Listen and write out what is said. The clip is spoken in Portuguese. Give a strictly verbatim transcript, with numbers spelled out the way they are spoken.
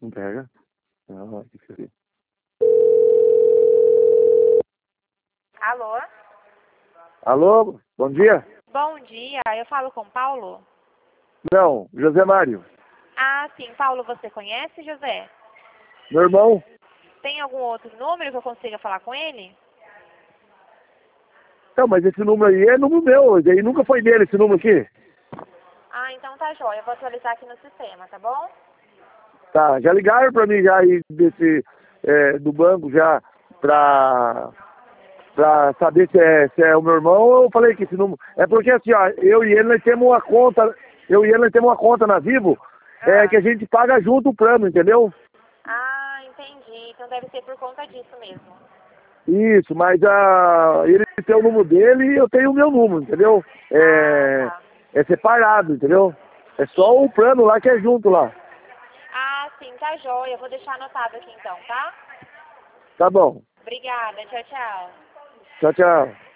Não pega? Ah, que feliz. Alô? Alô, bom dia? Bom dia, eu falo com Paulo? Não, José Mário. Ah, sim. Paulo, você conhece, José? Meu irmão? Tem algum outro número que eu consiga falar com ele? Não, mas esse número aí é número meu, aí nunca foi dele esse número aqui. Ah, então tá jóia. Eu vou atualizar aqui no sistema, tá bom? Tá, já ligaram pra mim já aí desse, é, do banco já pra, pra saber se é, se é o meu irmão. Eu falei que esse número... É porque assim, ó, eu e ele nós temos uma conta, eu e ele nós temos uma conta na Vivo, é, Ah, que a gente paga junto o plano, entendeu? ah, entendi. Então deve ser por conta disso mesmo. Isso, mas a, ele tem o número dele e eu tenho o meu número, entendeu? Ah, É, tá. é separado, entendeu? É só o plano lá que é junto lá. Ah, sim, tá jóia. Eu vou deixar anotado aqui então, tá? Tá bom. Obrigada. Tchau, tchau. Tchau, tchau.